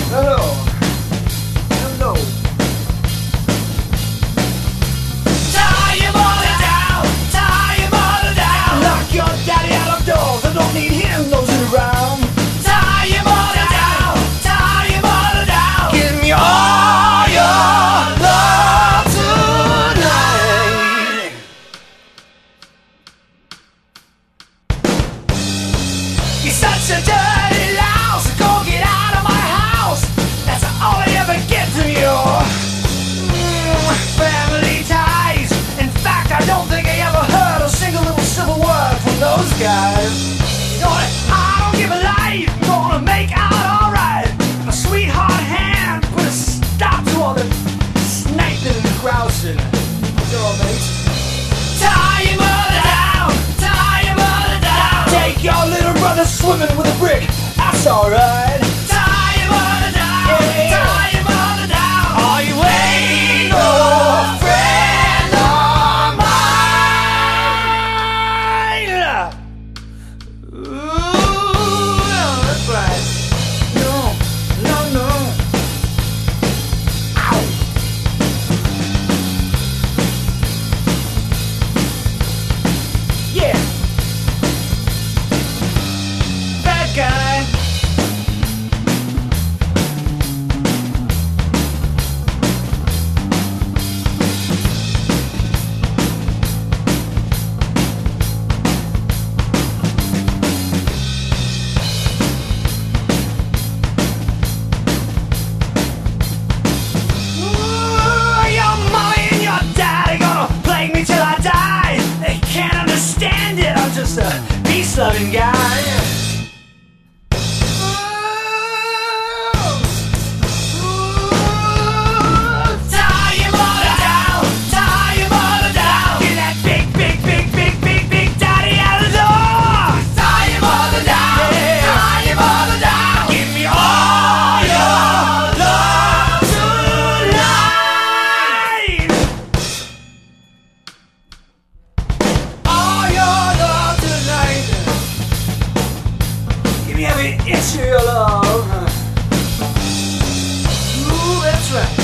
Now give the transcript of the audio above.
Hello. Hello. Tie your mother down, tie your mother down. Lock your daddy out of doors. I don't need him nosing around. Tie your mother down, tie your mother down. Give me all your love tonight. You're such a dirty louse. Go get out of my house. That's all I ever get from you. Family ties. In fact, I don't think I ever heard a single little civil word from those guys. You know what? I don't give a life. Gonna make out alright. My sweetheart hand put a stop to all the sniping and grousing. You're all mates. Tie your mother down, tie your mother down. Take your little brother swimming with a brick. That's alright. Tie your mother down, tie your mother down. Are you ain't no friend of mine? Ooh, that's right. No, no, no. Ow. Yeah. Bad guy. Your mommy and your daddy gonna plague me till I die. They can't understand it. I'm just a peace-loving guy. Tie your mother down, tie your mother down. Get that big, big, big, big, big, big daddy out of the door. Tie your mother down, tie your mother down. Give me all your love tonight. All your love tonight. Give me every inch of your love. Ooh, that's right.